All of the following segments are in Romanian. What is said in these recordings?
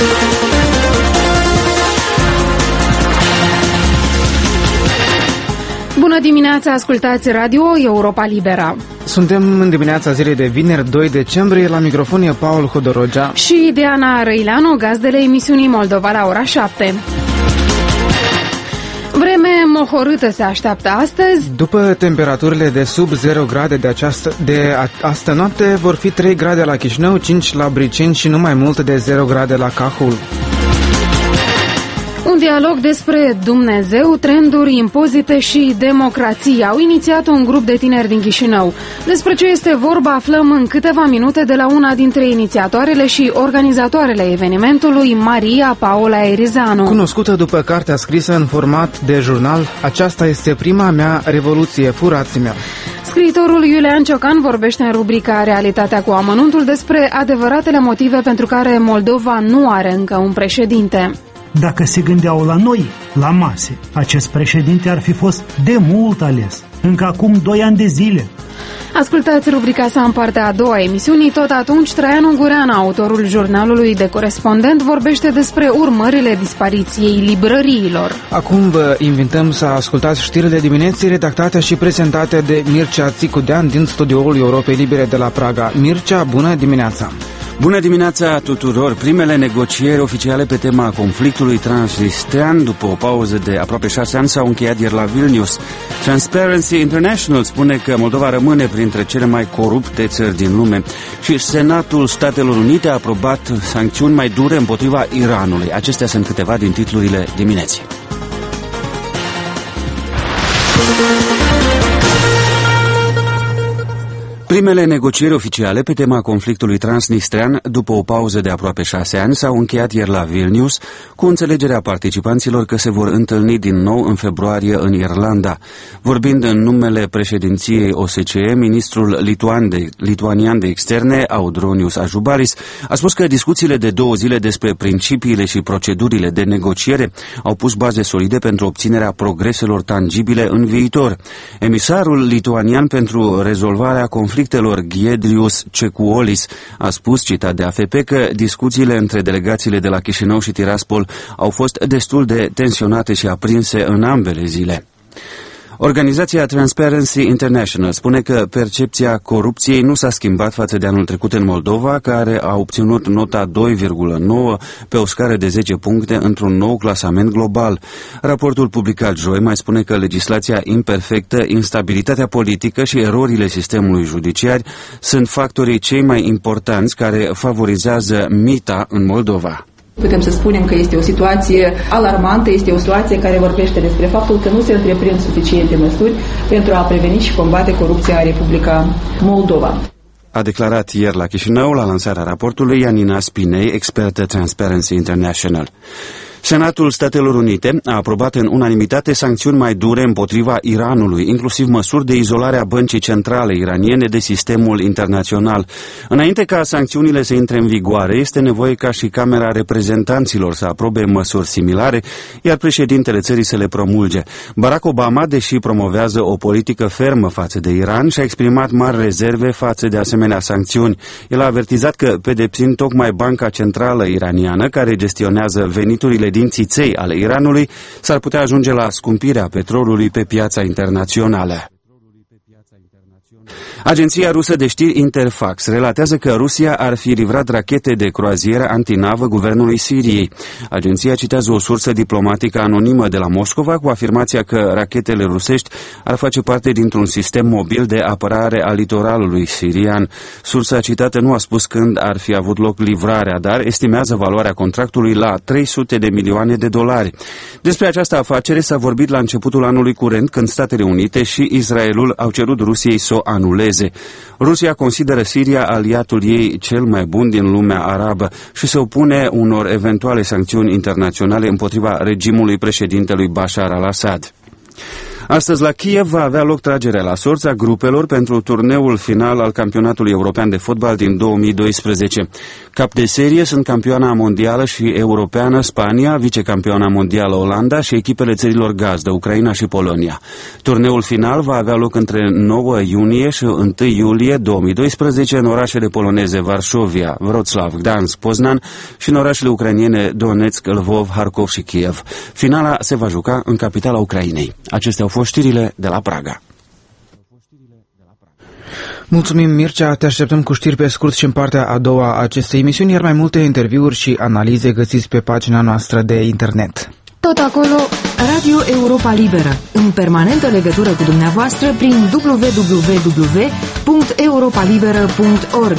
Bună dimineața, ascultați Radio Europa Libera. Suntem în dimineața zilei de vineri, 2 decembrie, la microfon e Paul Hodorogea și Diana Răileanu, gazdele emisiunii Moldova la ora 7. Vreme mohorâtă se așteaptă astăzi. După temperaturile de sub 0 grade de astă noapte, vor fi 3 grade la Chișinău, 5 la Briceni și nu mai mult de 0 grade la Cahul. Un dialog despre Dumnezeu, trenduri, impozite și democrație. Au inițiat un grup de tineri din Chișinău. Despre ce este vorba aflăm în câteva minute de la una dintre inițiatoarele și organizatoarele evenimentului, Maria Paula Erizanu. Cunoscută după cartea scrisă în format de jurnal, Aceasta este prima mea revoluție, furați-mi-o. Scriitorul Iulian Ciocan vorbește în rubrica Realitatea cu amănuntul despre adevăratele motive pentru care Moldova nu are încă un președinte. Dacă se gândeau la noi, la mase, acest președinte ar fi fost de mult ales, încă acum 2 ani de zile. Ascultați rubrica sa în partea a doua emisiunii. Tot atunci, Traian Ungurean, autorul jurnalului de corespondent, vorbește despre urmările dispariției librăriilor. Acum vă invităm să ascultați știrile dimineții redactate și prezentate de Mircea Țicudean din studioul Europei Libere de la Praga. Mircea, bună dimineața! Bună dimineața tuturor! Primele negocieri oficiale pe tema conflictului transnistrean, după o pauză de aproape 6 ani, s-au încheiat ieri la Vilnius. Transparency International spune că Moldova rămâne printre cele mai corupte țări din lume și Senatul Statelor Unite a aprobat sancțiuni mai dure împotriva Iranului. Acestea sunt câteva din titlurile dimineții. Primele negocieri oficiale pe tema conflictului transnistrean, după o pauză de aproape 6 ani, s-au încheiat ieri la Vilnius, cu înțelegerea participanților că se vor întâlni din nou în februarie în Irlanda. Vorbind în numele președinției OSCE, ministrul lituanian de externe, Audronius Ažubalis, a spus că discuțiile de 2 zile despre principiile și procedurile de negociere au pus baze solide pentru obținerea progreselor tangibile în viitor. Emisarul lituanian pentru rezolvarea conflictului Giedrius Cekuolis a spus, citat de AFP, că discuțiile între delegațiile de la Chișinău și Tiraspol au fost destul de tensionate și aprinse în ambele zile. Organizația Transparency International spune că percepția corupției nu s-a schimbat față de anul trecut în Moldova, care a obținut nota 2,9 pe o scară de 10 puncte într-un nou clasament global. Raportul publicat joi mai spune că legislația imperfectă, instabilitatea politică și erorile sistemului judiciar sunt factorii cei mai importanți care favorizează mita în Moldova. Putem să spunem că este o situație alarmantă, este o situație care vorbește despre faptul că nu se întreprind suficiente măsuri pentru a preveni și combate corupția în Republica Moldova. A declarat ieri la Chișinău, la lansarea raportului, Janina Spinei, expertă Transparency International. Senatul Statelor Unite a aprobat în unanimitate sancțiuni mai dure împotriva Iranului, inclusiv măsuri de izolare a băncii centrale iraniene de sistemul internațional. Înainte ca sancțiunile să intre în vigoare, este nevoie ca și Camera Reprezentanților să aprobe măsuri similare, iar președintele țării să le promulge. Barack Obama, deși promovează o politică fermă față de Iran, și-a exprimat mari rezerve față de asemenea sancțiuni. El a avertizat că, pedepsind tocmai Banca Centrală Iraniană, care gestionează veniturile din țiței ale Iranului, s-ar putea ajunge la scumpirea petrolului pe piața internațională. Agenția rusă de știri Interfax relatează că Rusia ar fi livrat rachete de croazieră antinavă guvernului Siriei. Agenția citează o sursă diplomatică anonimă de la Moscova cu afirmația că rachetele rusești ar face parte dintr-un sistem mobil de apărare al litoralului sirian. Sursa citată nu a spus când ar fi avut loc livrarea, dar estimează valoarea contractului la $300 de milioane. Despre această afacere s-a vorbit la începutul anului curent, când Statele Unite și Israelul au cerut Rusiei să o anuleze. Rusia consideră Siria aliatul ei cel mai bun din lumea arabă și se opune unor eventuale sancțiuni internaționale împotriva regimului președintelui Bashar al-Assad. Astăzi la Kiev va avea loc tragerea la sorți a grupelor pentru turneul final al campionatului european de fotbal din 2012. Cap de serie sunt campioana mondială și europeană Spania, vicecampioana mondială Olanda și echipele țărilor gazdă, Ucraina și Polonia. Turneul final va avea loc între 9 iunie și 1 iulie 2012 în orașele poloneze Varșovia, Wroclaw, Gdansk, Poznan și în orașele ucrainene Donetsk, Lvov, Harkov și Kiev. Finala se va juca în capitala Ucrainei. Acestea au fost știrile de la Praga. Mulțumim, Mircea, te așteptăm cu știri pe scurt și în partea a doua a acestei emisiuni, iar mai multe interviuri și analize găsiți pe pagina noastră de internet. Tot acolo, Radio Europa Liberă, în permanentă legătură cu dumneavoastră prin www.europalibera.org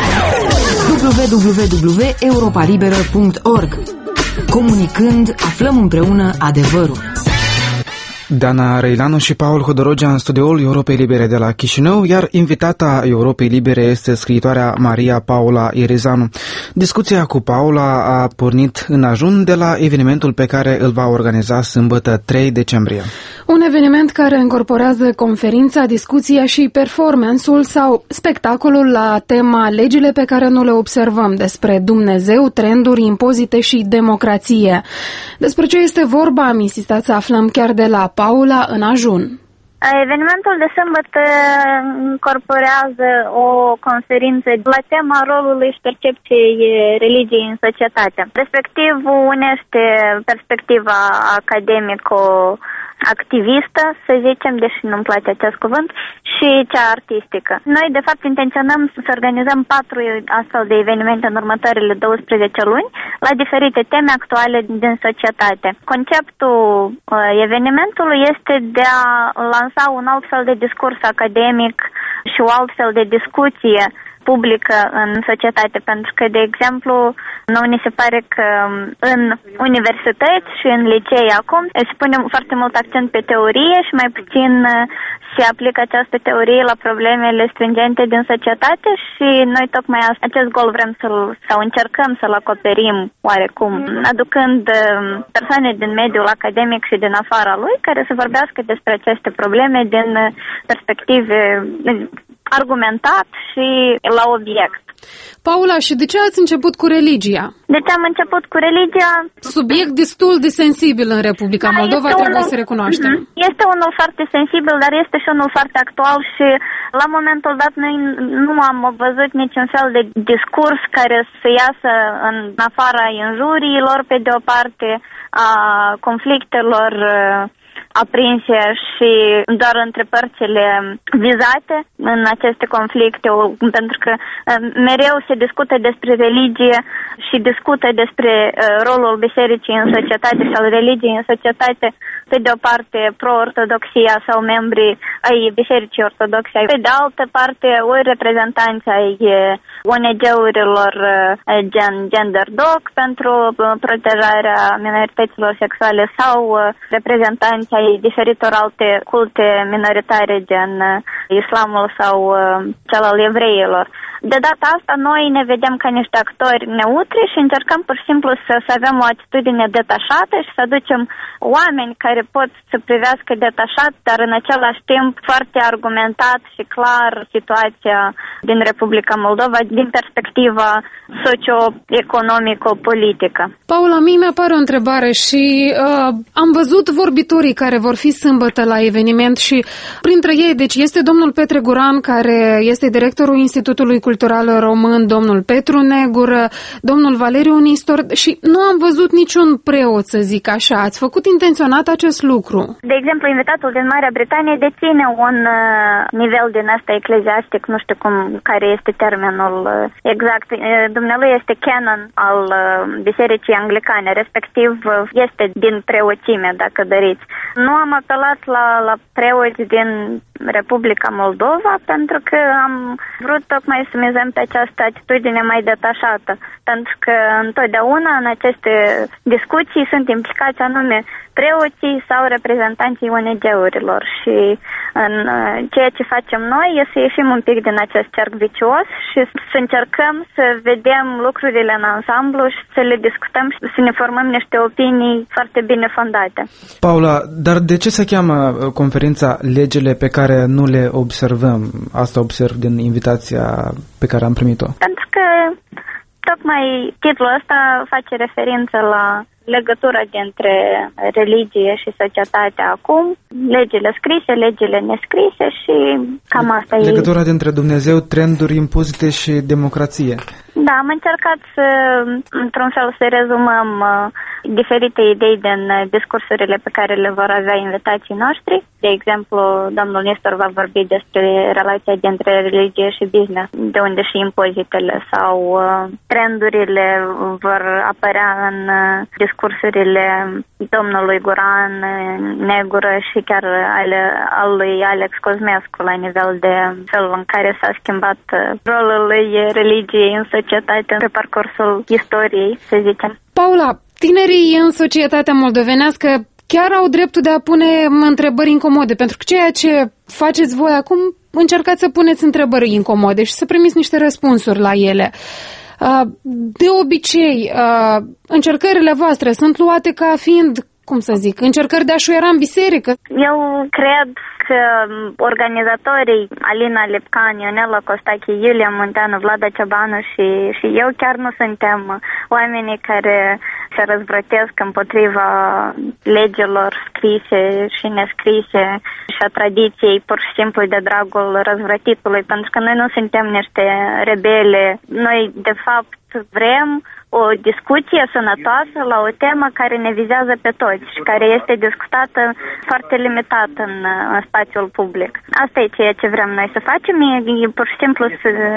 www.europalibera.org. Comunicând, aflăm împreună adevărul. Dana Răilanu și Paul Hodorogea în studioul Europei Libere de la Chișinău, iar invitata Europei Libere este scriitoarea Maria Paula Irizanu. Discuția cu Paula a pornit în ajun de la evenimentul pe care îl va organiza sâmbătă 3 decembrie. Un eveniment care încorporează conferința, discuția și performance-ul sau spectacolul la tema legile pe care nu le observăm, despre Dumnezeu, trenduri, impozite și democrație. Despre ce este vorba am insistat să aflăm chiar de la Paula în ajun. Evenimentul de sâmbătă incorporează o conferință la tema rolului și percepției religiei în societate. Respectiv unește perspectiva academico-activistă, să zicem, deși nu-mi place acest cuvânt, și cea artistică. Noi, de fapt, intenționăm să organizăm 4 astfel de evenimente în următoarele 12 luni la diferite teme actuale din societate. Conceptul evenimentului este de a lansa un alt fel de discurs academic și o alt fel de discuție publică în societate, pentru că, de exemplu, nouă ni se pare că în universități și în licee acum se pune foarte mult accent pe teorie și mai puțin se aplică această teorie la problemele stringente din societate și noi tocmai acest gol vrem sau încercăm să-l acoperim oarecum, aducând persoane din mediul academic și din afara lui care să vorbească despre aceste probleme din perspective argumentat și la obiect. Paula, și de ce ați început cu religia? De ce am început cu religia? Subiect destul de sensibil în Republica Moldova, trebuie să recunoaștem. Este unul foarte sensibil, dar este și unul foarte actual și la momentul dat noi nu am văzut niciun fel de discurs care să iasă în afara injuriilor, pe de o parte, a conflictelor aprinse și doar între părțile vizate în aceste conflicte, pentru că mereu se discută despre religie și discută despre rolul bisericii în societate și al religiei în societate, pe de o parte pro-ortodoxia sau membrii ai bisericii ortodoxe, pe de altă parte ori reprezentanți ai ONG-urilor gen GenderDoc pentru protejarea minorităților sexuale sau reprezentanți ai diferitor alte culte minoritare gen islamul sau cel al evreilor. De data asta noi ne vedem ca niște actori neutri și încercăm pur și simplu să avem o atitudine detașată și să aducem oameni care pot să privească detașat, dar în același timp foarte argumentat și clar situația din Republica Moldova din perspectiva socio-economico-politică. Paula, mie mi-apare o întrebare și am văzut vorbitorii care vor fi sâmbătă la eveniment și printre ei, deci este domnul Petre Guran, care este directorul Institutului Cultural Român, domnul Petru Negur, domnul Valeriu Nistor și nu am văzut niciun preot, să zic așa. Ați făcut intenționat acest lucru? De exemplu, invitatul din Marea Britanie deține un nivel din asta ecleziastic, nu știu care este termenul exact. Dumnealui este canon al Bisericii Anglicane, respectiv este din preoțime, dacă doriți. Nu am apelat la preoți din Republica Moldova pentru că am vrut tocmai să mizăm pe această atitudine mai detașată, pentru că întotdeauna în aceste discuții sunt implicați anume preoții sau reprezentanții ONG-urilor și în ceea ce facem noi e să ieșim un pic din acest cerc vicios și să încercăm să vedem lucrurile în ansamblu și să le discutăm și să ne formăm niște opinii foarte bine fondate. Paula, dar de ce se cheamă conferința Legile pe care nu le observăm? Asta observ din invitația pe care am primit-o. Pentru că tocmai titlul ăsta face referință la legătura dintre religie și societate acum, legile scrise, legile nescrise și cam asta e. Legătura dintre Dumnezeu, trenduri, impozite și democrație. Da, am încercat să, într-un fel, să rezumăm diferite idei din discursurile pe care le vor avea invitații noștri. De exemplu, domnul Nestor va vorbi despre relația dintre religie și business, de unde și impozitele sau trendurile vor apărea în discursurile domnului Guran Negură și chiar al lui Alex Cosmescu la nivel de felul în care s-a schimbat rolul lui religiei în societate pe parcursul istoriei, să zicem. Paula, tinerii în societatea moldovenească chiar au dreptul de a pune întrebări incomode, pentru că ceea ce faceți voi acum, încercați să puneți întrebări incomode și să primiți niște răspunsuri la ele. De obicei, încercările voastre sunt luate ca fiind, cum să zic, încercări de a șuiera în biserică? Eu cred că organizatorii Alina Lipcan, Ionela Costache, Iulia Munteanu, Vlada Ciobanu și eu chiar nu suntem oamenii care se răzvrătesc împotriva legilor scrise și nescrise și a tradiției pur și simplu de dragul răzvrătitului, pentru că noi nu suntem niște rebele. Noi, de fapt, vrem o discuție sănătoasă la o temă care ne vizează pe toți și care este discutată foarte limitat în spațiul public. Asta e ceea ce vrem noi să facem, e pur și simplu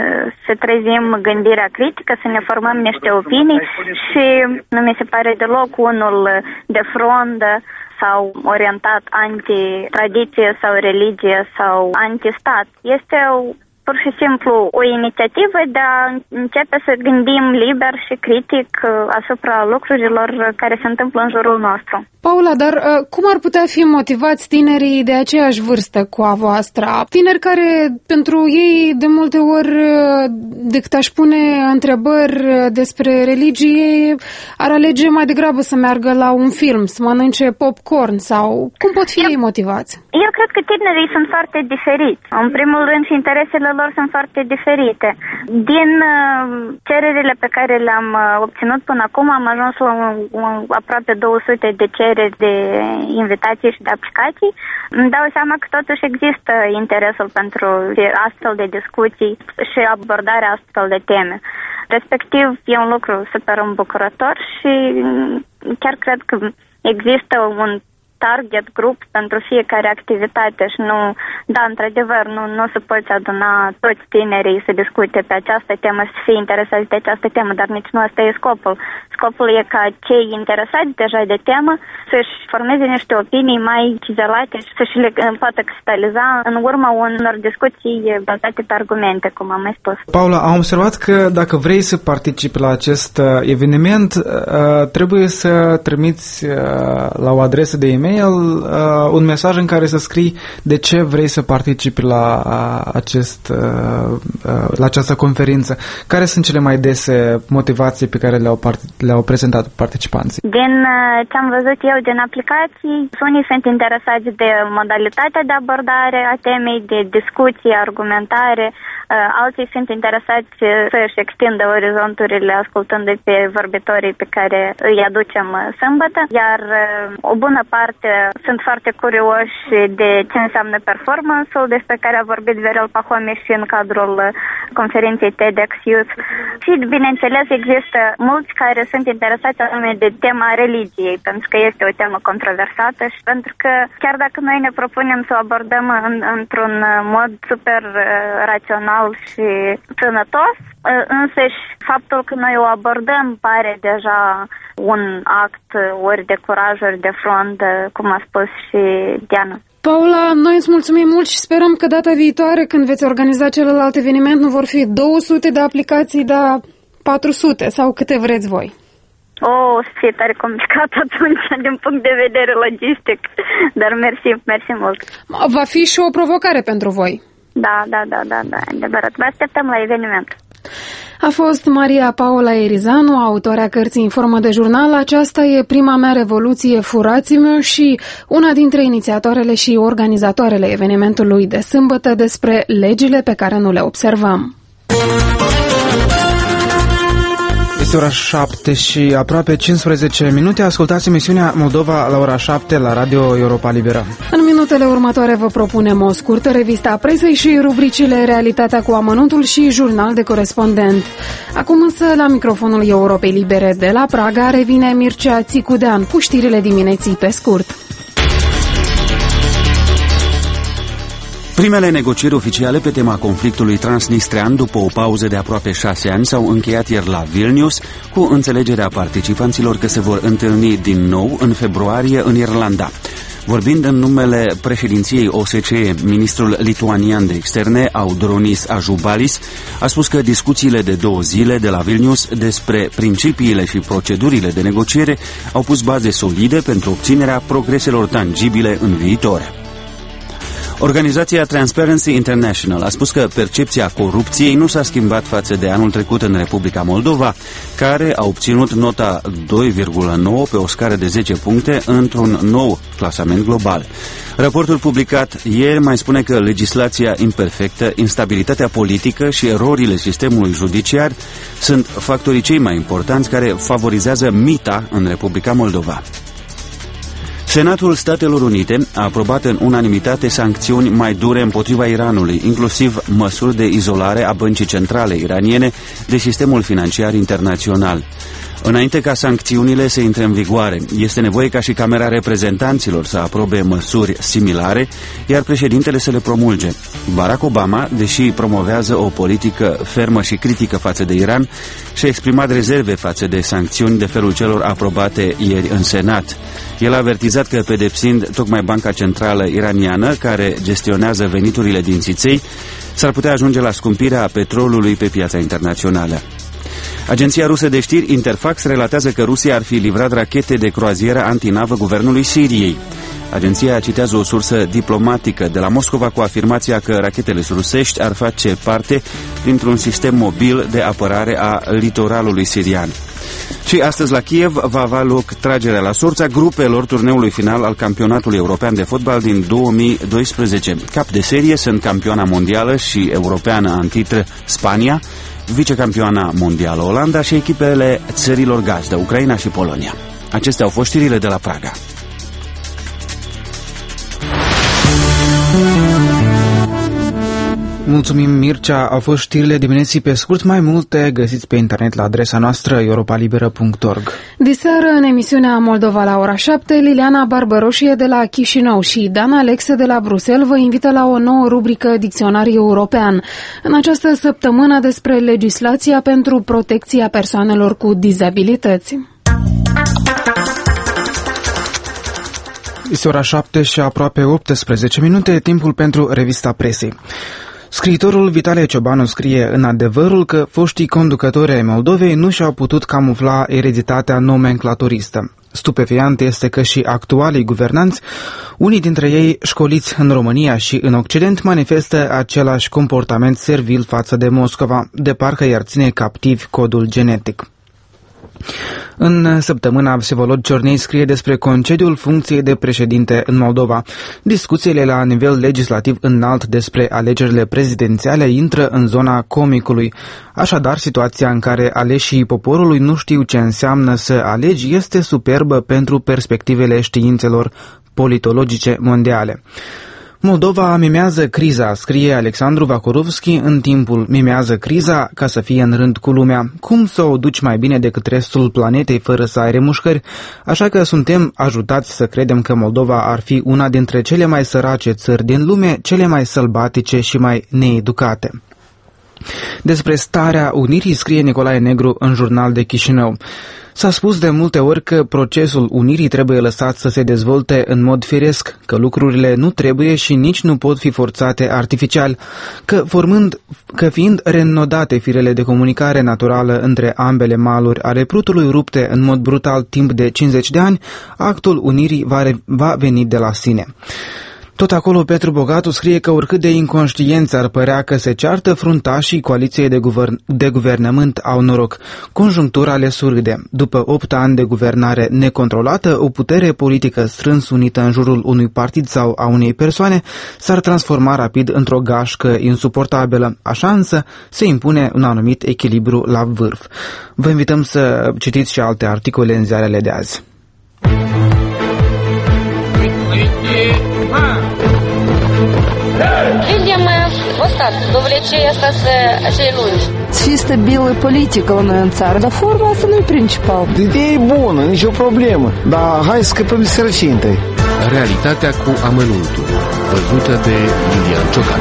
să trezim gândirea critică, să ne formăm niște opinii și nu mi se pare deloc unul de frondă sau orientat anti-tradiție sau religie sau anti-stat. Este pur și simplu o inițiativă de a începe să gândim liber și critic asupra lucrurilor care se întâmplă în jurul nostru. Paula, dar cum ar putea fi motivați tinerii de aceeași vârstă cu a voastră? Tineri care pentru ei de multe ori, decât aș pune întrebări despre religie, ar alege mai degrabă să meargă la un film, să mănânce popcorn sau cum pot fi ei motivați? Eu cred că tinerii sunt foarte diferiți. În primul rând și interesele lor sunt foarte diferite. Din cererile pe care le-am obținut până acum, am ajuns la aproape 200 de cereri de invitații și de aplicații. Îmi dau seama că totuși există interesul pentru astfel de discuții și abordarea astfel de teme. Respectiv, e un lucru super îmbucurător și chiar cred că există un target grup pentru fiecare activitate și nu, da, într-adevăr, nu se poți aduna toți tinerii să discute pe această temă, să fie interesați de această temă, dar nici nu asta e scopul. Scopul e ca cei interesați deja de temă să-și formeze niște opinii mai cizelate și să-și le poată cristaliza în urma unor discuții bazate pe argumente, cum am mai spus. Paula, am observat că dacă vrei să participi la acest eveniment, trebuie să trimiți la o adresă de e-mail un mesaj în care să scrii de ce vrei să participi la această conferință. Care sunt cele mai dese motivații pe care le-au prezentat participanții? Din ce am văzut eu din aplicații, unii sunt interesați de modalitatea de abordare a temei, de discuție, argumentare, alții sunt interesați să-și extindă orizonturile ascultându-i pe vorbitorii pe care îi aducem sâmbătă, iar o bună parte sunt foarte curioși de ce înseamnă performance-ul, despre care a vorbit Viorel Pahomi și în cadrul conferinței TEDx Youth. Și, bineînțeles, există mulți care sunt interesați anume de tema religiei, pentru că este o temă controversată și pentru că chiar dacă noi ne propunem să o abordăm într-un mod super rațional și sănătos, însăși faptul că noi o abordăm pare deja un act ori de curaj, ori de front, cum a spus și Diana. Paula, noi îți mulțumim mult și sperăm că data viitoare, când veți organiza celălalt eveniment, nu vor fi 200 de aplicații, dar 400 sau câte vreți voi. O să fie tare complicat atunci, din punct de vedere logistic, dar mersi mult. Va fi și o provocare pentru voi. Da, adevărat. Vă așteptăm la eveniment. A fost Maria Paula Erizanu, autoarea cărții în formă de jurnal. Aceasta e Prima mea revoluție, furați-mă, și una dintre inițiatoarele și organizatoarele evenimentului de sâmbătă despre legile pe care nu le observăm. Este ora 7 și aproape 15 minute. Ascultați emisiunea Moldova la ora 7 la Radio Europa Liberă. În minutele următoare vă propunem o scurtă revistă a presei și rubricile Realitatea cu amănuntul și Jurnal de corespondent. Acum însă, la microfonul Europei Libere de la Praga, revine Mircea Țicudean cu știrile dimineții pe scurt. Primele negocieri oficiale pe tema conflictului transnistrean după o pauză de aproape 6 ani s-au încheiat ieri la Vilnius cu înțelegerea participanților că se vor întâlni din nou în februarie în Irlanda. Vorbind în numele președinției OSCE, ministrul lituanian de externe, Audronis Ažubalis, a spus că discuțiile de 2 zile de la Vilnius despre principiile și procedurile de negociere au pus baze solide pentru obținerea progreselor tangibile în viitor. Organizația Transparency International a spus că percepția corupției nu s-a schimbat față de anul trecut în Republica Moldova, care a obținut nota 2,9 pe o scară de 10 puncte într-un nou clasament global. Raportul publicat ieri mai spune că legislația imperfectă, instabilitatea politică și erorile sistemului judiciar sunt factorii cei mai importanți care favorizează mita în Republica Moldova. Senatul Statelor Unite a aprobat în unanimitate sancțiuni mai dure împotriva Iranului, inclusiv măsuri de izolare a băncii centrale iraniene de sistemul financiar internațional. Înainte ca sancțiunile să intre în vigoare, este nevoie ca și Camera Reprezentanților să aprobe măsuri similare, iar președintele să le promulge. Barack Obama, deși promovează o politică fermă și critică față de Iran, și-a exprimat rezerve față de sancțiuni de felul celor aprobate ieri în Senat. El a avertizat că, pedepsind tocmai Banca Centrală Iraniană, care gestionează veniturile din țiței, s-ar putea ajunge la scumpirea petrolului pe piața internațională. Agenția rusă de știri Interfax relatează că Rusia ar fi livrat rachete de croazieră antinavă guvernului Siriei. Agenția citează o sursă diplomatică de la Moscova cu afirmația că rachetele rusești ar face parte dintr-un sistem mobil de apărare a litoralului sirian. Și astăzi la Kiev va avea loc tragerea la sorți a grupelor turneului final al campionatului european de fotbal din 2012. Cap de serie sunt campioana mondială și europeană în titră Spania, vicecampioana mondială Olanda și echipele țărilor gazdă, Ucraina și Polonia. Acestea au fost știrile de la Praga. Mulțumim, Mircea. Au fost știrile dimineții pe scurt. Mai multe găsiți pe internet la adresa noastră europalibera.org. Diseară, în emisiunea Moldova la ora 7, Liliana Barbăroșie de la Chișinău și Dan Alexe de la Bruxelles vă invită la o nouă rubrică Dicționar European. În această săptămână despre legislația pentru protecția persoanelor cu dizabilități. Este ora 7 și aproape 18 minute, timpul pentru revista presei. Scriitorul Vitale Ciobanu scrie în Adevărul că foștii conducători ai Moldovei nu și-au putut camufla ereditatea nomenclaturistă. Stupefiant este că și actualii guvernanți, unii dintre ei școliți în România și în Occident, manifestă același comportament servil față de Moscova, de parcă i-ar ține captivi codul genetic. În săptămâna Vsevolod Ciornei scrie despre concediul funcției de președinte în Moldova. Discuțiile la nivel legislativ înalt despre alegerile prezidențiale intră în zona comicului. Așadar, situația în care aleșii poporului nu știu ce înseamnă să alegi este superbă pentru perspectivele științelor politologice mondiale. Moldova mimează criza, scrie Alexandru Vacorovski, în timpul mimează criza ca să fie în rând cu lumea. Cum să o duci mai bine decât restul planetei fără să ai remușcări? Așa că suntem ajutați să credem că Moldova ar fi una dintre cele mai sărace țări din lume, cele mai sălbatice și mai needucate. Despre starea unirii scrie Nicolae Negru în Jurnal de Chișinău. S-a spus de multe ori că procesul unirii trebuie lăsat să se dezvolte în mod firesc, că lucrurile nu trebuie și nici nu pot fi forțate artificial, că fiind reînnodate firele de comunicare naturală între ambele maluri ale Prutului rupte în mod brutal timp de 50 de ani, actul unirii va veni de la sine. Tot acolo Petru Bogatu scrie că oricât de inconștienți ar părea că se ceartă, fruntașii coaliției de guvernământ au noroc. Conjunctura le surâde. După 8 ani de guvernare necontrolată, o putere politică strâns unită în jurul unui partid sau a unei persoane s-ar transforma rapid într-o gașcă insuportabilă. Așa însă se impune un anumit echilibru la vârf. Vă invităm să citiți și alte articole în ziarele de azi. Видим вот так, довлечение acei lungi. Чисто белая политика у нас царь. Да форма asta nu-i principal. Ideea e bună, nicio problemă, dar hai să scăpăm de sărăcie întâi. Realitatea cu amănuntul, văzută de Lilian Ciocan.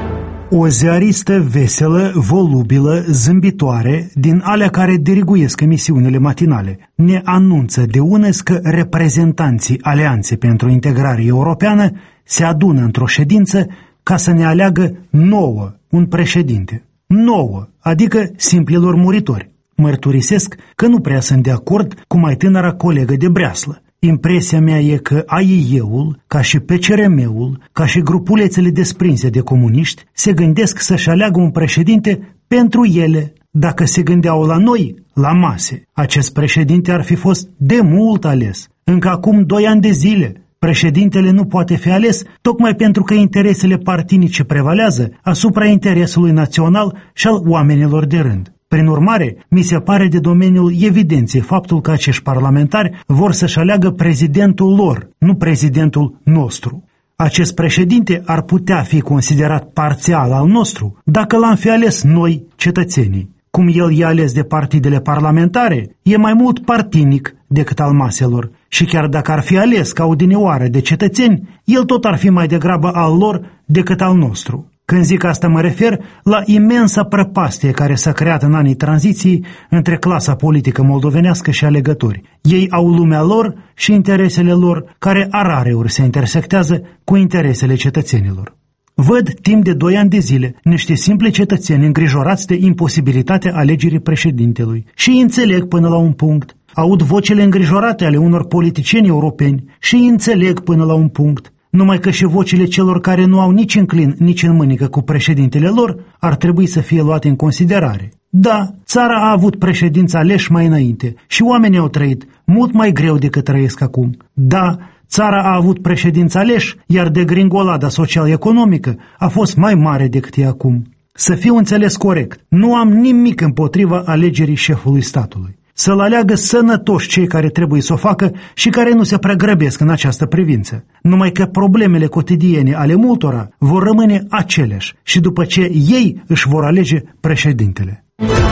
O ziaristă veselă, volubilă, zâmbitoare, din alea care diriguiesc emisiunile matinale, ne anunță de unăs că reprezentanții Alianței pentru Integrare Europeană se adună într-o ședință ca să ne aleagă nouă un președinte. Nouă, adică simplilor muritori. Mărturisesc că nu prea sunt de acord cu mai tânăra colegă de breaslă. Impresia mea e că AIE-ul, ca și PCRM-ul, ca și grupulețele desprinse de comuniști, se gândesc să-și aleagă un președinte pentru ele. Dacă se gândeau la noi, la mase, acest președinte ar fi fost de mult ales. Încă acum 2 ani de zile, președintele nu poate fi ales tocmai pentru că interesele partinice prevalează asupra interesului național și al oamenilor de rând. Prin urmare, mi se pare de domeniul evidenței faptul că acești parlamentari vor să-și aleagă prezidentul lor, nu prezidentul nostru. Acest președinte ar putea fi considerat parțial al nostru dacă l-am fi ales noi, cetățenii. Cum el e ales de partidele parlamentare, e mai mult partinic decât al maselor. Și chiar dacă ar fi ales ca odinioară de cetățeni, el tot ar fi mai degrabă al lor decât al nostru. Când zic asta mă refer la imensa prăpastie care s-a creat în anii tranziției între clasa politică moldovenească și alegători. Ei au lumea lor și interesele lor, care rareori se intersectează cu interesele cetățenilor. Văd timp de 2 ani de zile niște simple cetățeni îngrijorați de imposibilitatea alegerii președintelui și îi înțeleg până la un punct. Aud vocile îngrijorate ale unor politicieni europeni și îi înțeleg până la un punct. Numai că și vocile celor care nu au nici în clin, nici în mânică cu președintele lor ar trebui să fie luate în considerare. Da, țara a avut președinți aleși mai înainte și oamenii au trăit mult mai greu decât trăiesc acum. Da, țara a avut președinți aleși, iar degringolada social-economică a fost mai mare decât e acum. Să fiu înțeles corect, nu am nimic împotriva alegerii șefului statului. Să-l aleagă sănătoși cei care trebuie să o facă și care nu se prea grăbesc în această privință. Numai că problemele cotidiene ale multora vor rămâne aceleași și după ce ei își vor alege președintele.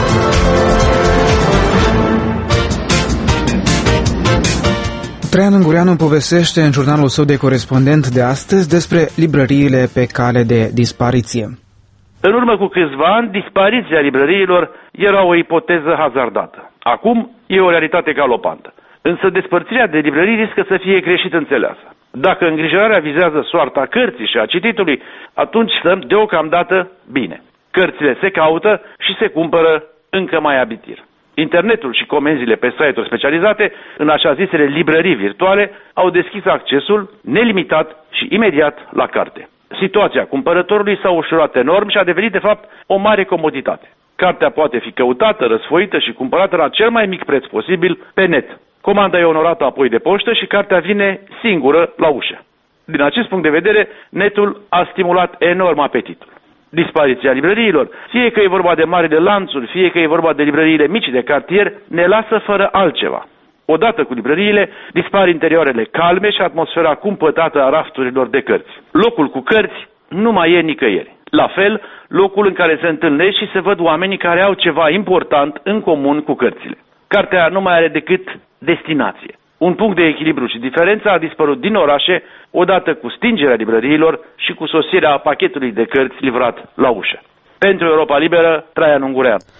Traian Ungureanu povestește în jurnalul său de corespondent de astăzi despre librăriile pe cale de dispariție. În urmă cu câțiva ani, dispariția librăriilor era o ipoteză hazardată. Acum e o realitate galopantă. Însă despărțirea de librării riscă să fie greșit înțeleasă. Dacă îngrijorarea vizează soarta cărții și a cititului, atunci stăm deocamdată bine. Cărțile se caută și se cumpără încă mai abitir. Internetul și comenzile pe site-uri specializate, în așa zisele librării virtuale, au deschis accesul nelimitat și imediat la carte. Situația cumpărătorului s-a ușurat enorm și a devenit de fapt o mare comoditate. Cartea poate fi căutată, răsfoită și cumpărată la cel mai mic preț posibil pe net. Comanda e onorată apoi de poștă și cartea vine singură la ușă. Din acest punct de vedere, netul a stimulat enorm apetitul. Dispariția librăriilor, fie că e vorba de marile lanțuri, fie că e vorba de librăriile mici de cartier, ne lasă fără altceva. Odată cu librăriile, dispar interioarele calme și atmosfera cumpătată a rafturilor de cărți. Locul cu cărți nu mai e nicăieri. La fel, locul în care se întâlnesc și se văd oamenii care au ceva important în comun cu cărțile. Cartea nu mai are decât destinație. Un punct de echilibru și diferență a dispărut din orașe odată cu stingerea librăriilor și cu sosirea pachetului de cărți livrat la ușă. Pentru Europa Liberă, Traian Ungureanu.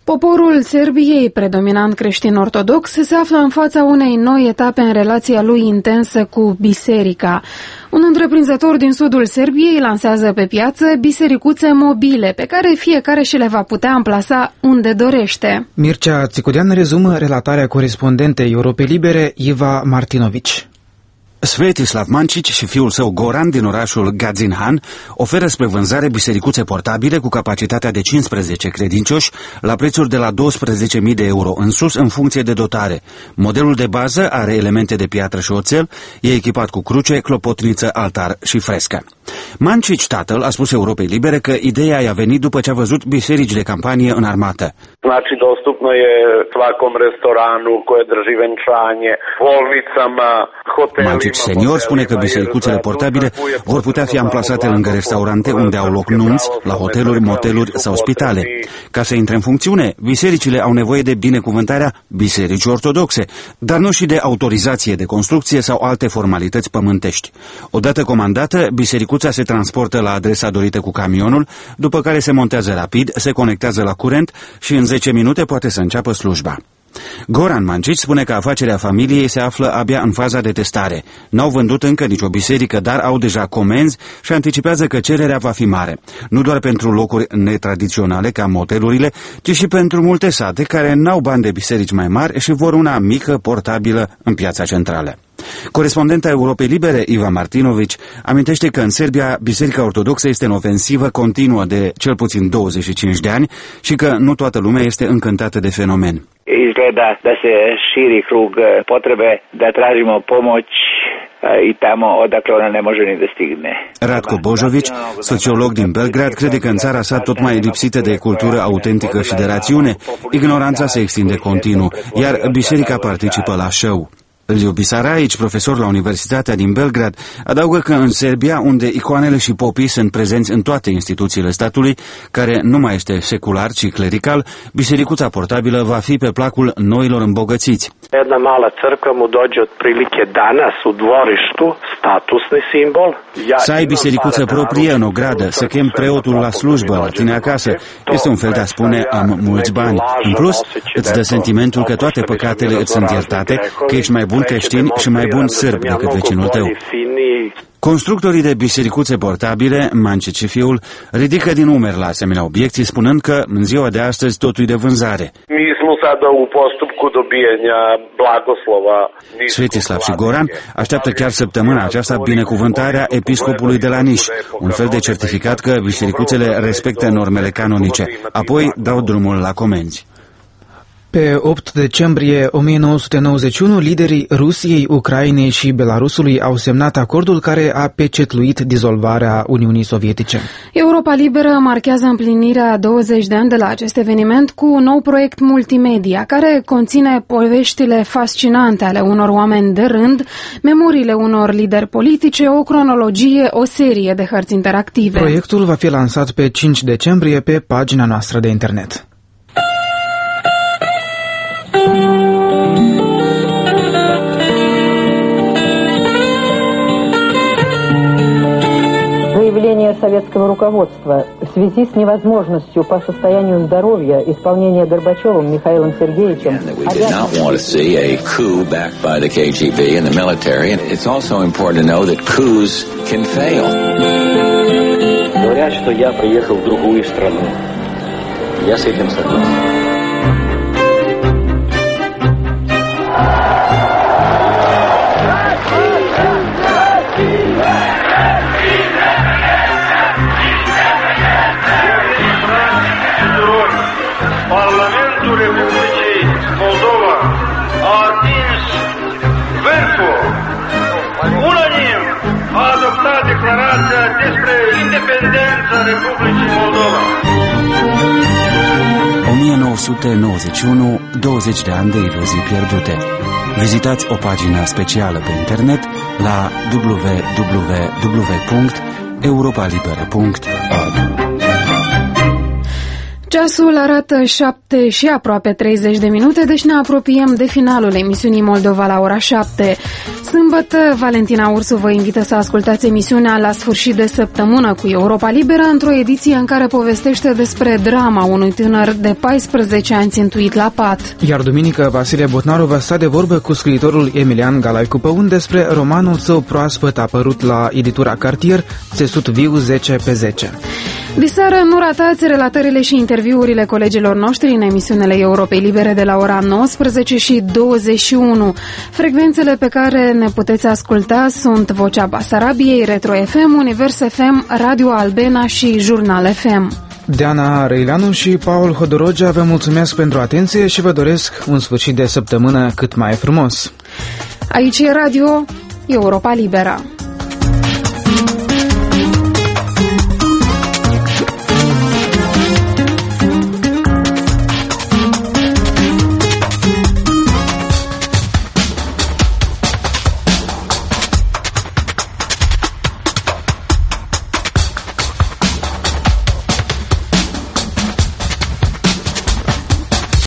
Poporul Serbiei, predominant creștin-ortodox, se află în fața unei noi etape în relația lui intensă cu biserica. Un întreprinzător din sudul Serbiei lansează pe piață bisericuțe mobile, pe care fiecare și le va putea amplasa unde dorește. Mircea Țicudean rezumă relatarea corespondentei Europei Libere, Iva Martinovici. Svetislav Mancici și fiul său Goran din orașul Gadzinhan oferă spre vânzare bisericuțe portabile cu capacitatea de 15 credincioși la prețuri de la 12.000 de euro în sus în funcție de dotare. Modelul de bază are elemente de piatră și oțel, e echipat cu cruce, clopotniță, altar și frescă. Mancici, tatăl, a spus Europei Libere că ideea i-a venit după ce a văzut biserici de campanie în armată. Znači, dostupno je svakom restoranu koje drži venčanje, bolnicama, hotelima. Mancici senior spune că bisericuțele portabile vor putea fi amplasate lângă restaurante unde au loc nunți, la hoteluri, moteluri sau spitale. Ca să intre în funcțiune, bisericile au nevoie de binecuvântarea bisericii ortodoxe, dar nu și de autorizație de construcție sau alte formalități pământești. Odată comandată, bisericuța se transportă la adresa dorită cu camionul, după care se montează rapid, se conectează la curent și în 10 minute poate să înceapă slujba. Goran Mancici spune că afacerea familiei se află abia în faza de testare. N-au vândut încă nicio biserică, dar au deja comenzi și anticipează că cererea va fi mare. Nu doar pentru locuri netradiționale ca motelurile, ci și pentru multe sate care n-au bani de biserici mai mari și vor una mică, portabilă, în piața centrală. Corespondenta Europei Libere, Iva Martinovici, amintește că în Serbia Biserica Ortodoxă este în ofensivă continuă de cel puțin 25 de ani și că nu toată lumea este încântată de fenomen. Izgleda da se širi krug potrebe da tražimo pomoć i tamo odakle ona ne može ni da stigne. Ratko Božović, sociolog din Belgrad, crede că în țara sa tot mai lipsită de cultură autentică și de rațiune, ignoranța se extinde continuu, iar biserica participă la show. Ljubi Saraici, profesor la Universitatea din Belgrad, adaugă că în Serbia, unde icoanele și popii sunt prezenți în toate instituțiile statului, care nu mai este secular, ci clerical, bisericuța portabilă va fi pe placul noilor îmbogățiți. Jedna mala crkva mu dođe otprilike danas u dvorištu, statusni simbol. Să ai bisericuță proprie în ogradă, să chem preotul la slujbă la tine acasă, este un fel de a spune am mulți bani. În plus, îți dă sentimentul că toate păcatele îți sunt iertate, că ești mai bun creștin și mai bun sârb decât vecinul tău. Constructorii de bisericuțe portabile, Mancici și fiul, ridică din umeri la asemenea obiecții, spunând că în ziua de astăzi totul e de vânzare. Svetislav și Goran așteaptă chiar săptămâna aceasta binecuvântarea episcopului de la Niș, un fel de certificat că bisericuțele respectă normele canonice. Apoi dau drumul la comenzi. Pe 8 decembrie 1991, liderii Rusiei, Ucrainei și Belarusului au semnat acordul care a pecetluit dizolvarea Uniunii Sovietice. Europa Liberă marchează împlinirea 20 de ani de la acest eveniment cu un nou proiect multimedia care conține poveștile fascinante ale unor oameni de rând, memoriile unor lideri politice, o cronologie, o serie de hărți interactive. Proiectul va fi lansat pe 5 decembrie pe pagina noastră de internet. Заявление советского руководства в связи с невозможностью по состоянию здоровья исполнения Горбачевым Михаилом Сергеевичем. We did not want to see a coup backed by the KGB and the military, and it's also important to know that coups can fail. Говорят, что я приехал в другую страну. Я с этим согласен. Parlamentul Republicii Moldova a atins vârful. Unanim a adoptat declarația despre independența Republicii Moldova. 1991, 20 de ani de iluzii pierdute. Vizitați o pagină specială pe internet la www.europalibera.org. Ceasul arată 7 și aproape 30 de minute, deci ne apropiem de finalul emisiunii Moldova la ora 7. Sâmbătă, Valentina Ursu vă invită să ascultați emisiunea La sfârșit de săptămână cu Europa Liberă, într-o ediție în care povestește despre drama unui tânăr de 14 ani țintuit la pat. Iar duminică, Vasile Botnaru va sta de vorbă cu scriitorul Emilian Galaicu Păun despre romanul său proaspăt apărut la editura Cartier, Țesut viu 10/10. Diseară nu ratați relatările și interviurile colegilor noștri în emisiunile Europei Libere de la ora 19 și 21. Frecvențele pe care ne puteți asculta sunt Vocea Basarabiei, Retro FM, Univers FM, Radio Albena și Jurnal FM. Diana Răileanu și Paul Hodorogea vă mulțumesc pentru atenție și vă doresc un sfârșit de săptămână cât mai frumos. Aici e Radio Europa Liberă.